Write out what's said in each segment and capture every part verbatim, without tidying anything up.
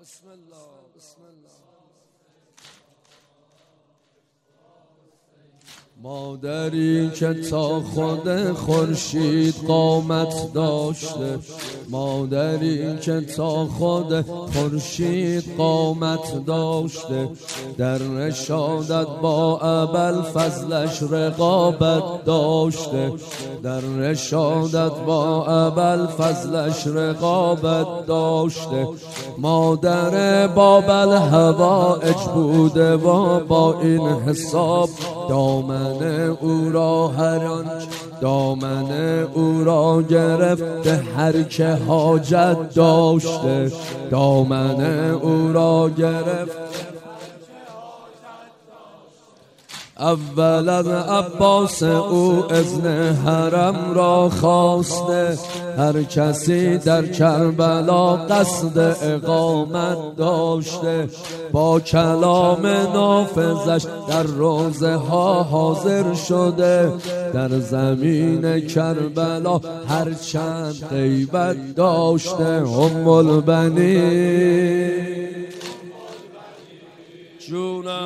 بسم الله بسم الله. مادری که تا خود خورشید قامت داشته، مادری که تا خود خورشید قامت داشته، در رشادت با ابوالفضلش رقابت داشته، در رشادت با ابوالفضلش رقابت داشته. مادر باب الهوایج بوده و با این حساب دامن او را هر آنچه دامن او را گرفته، هر که حاجت داشته دامن او را گرفته. اول از عباس او اذن حرم را خواسته، هر کسی در کربلا قصد اقامت داشته، با کلام نافذش در روضه ها حاضر شده، در زمین کربلا هر چند غیبت داشته. ام البنین جونم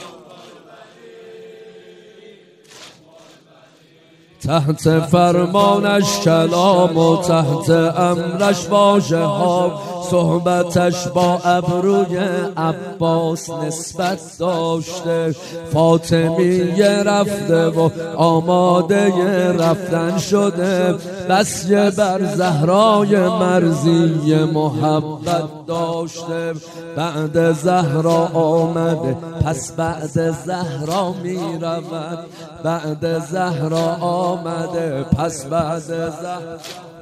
تحت فرمانش کلام و تحت امرش واژه ها، صحبتش با ابروی عباس نسبت داشته. فاطمیه رفته و آماده رفتن شده، بس یه بر زهرای مرضی محبت داشته. بعد زهرا آمده پس بعد زهرا می رود، بعد زهرا آمده پس بعد زهرا.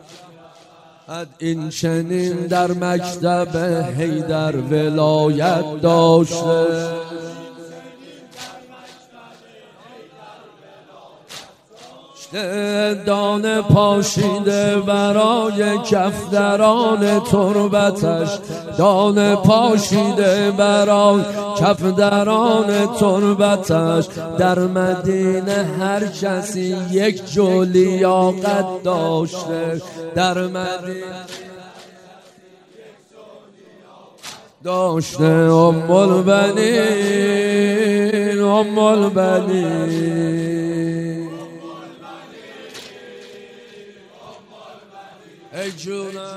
این چنین در مکتب حیدر ولایت داشته، دانه پاشیده برای کفدران تربتش، دانه پاشیده برای کفدران تربتش. در مدینه هر کسی یک جو لیاقت داشته، در مدینه داشته. ام البنین ام البنین ای جونم.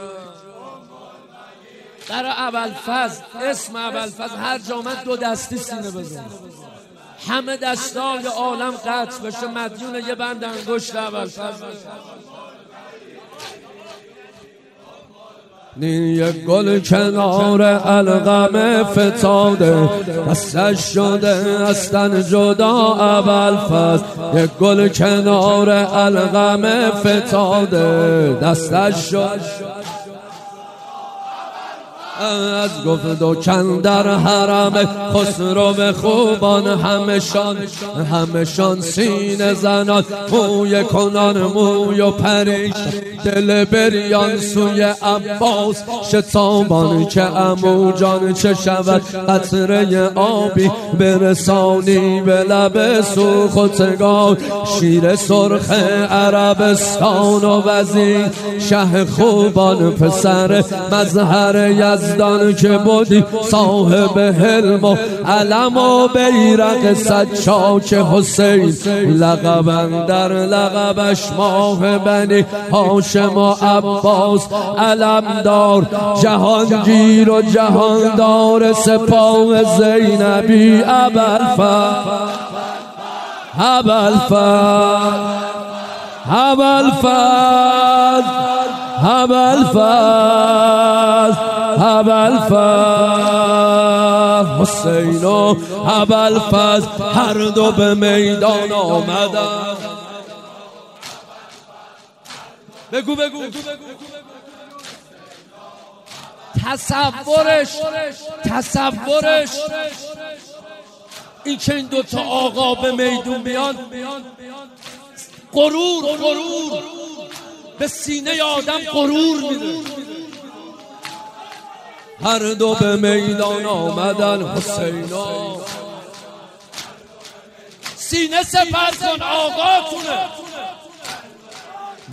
برای ابوالفضل، اسم ابوالفضل هر جا من دو دستی سینه بزنم، همه دستای عالم قطع بشه، مدیون یه بند انگشت ابوالفضل. یک گل کنار القمه فتاده، دستش شده هستن جدا ابوالفضل. یک گل کنار القمه فتاده، دستش شده از گفت و کن در حرم خسرو خوبان. همشان همشان سینه زنان، موی کنان موی و پریش، دل بریان سوی عباس شتابان. که عمو جان چه شود قطره آبی برسانی به لب سوختگان. شیر سرخ عربستان و وزیر شه خوبان، پسر مظهر یزدان که بودی صاحب حلم و علم و بیرق سجاک حسین. لقب در لقبش ماه بنی هاشم و عباس علمدار، جهانگیر و جهاندار سپاه زینبی ابوالفضل. ابوالفضل ابوالفضل ابوالفضل ابوالفضل حسین و ابوالفضل هر دو به میدان آمدن. بگو بگو تصورش تصورش این که این دوتا آقا به میدون بیان، غرور غرور به سینه آدم غرور میده. هر دو به میدان آمدن. حسینا سینه سپر کن آقا کنه،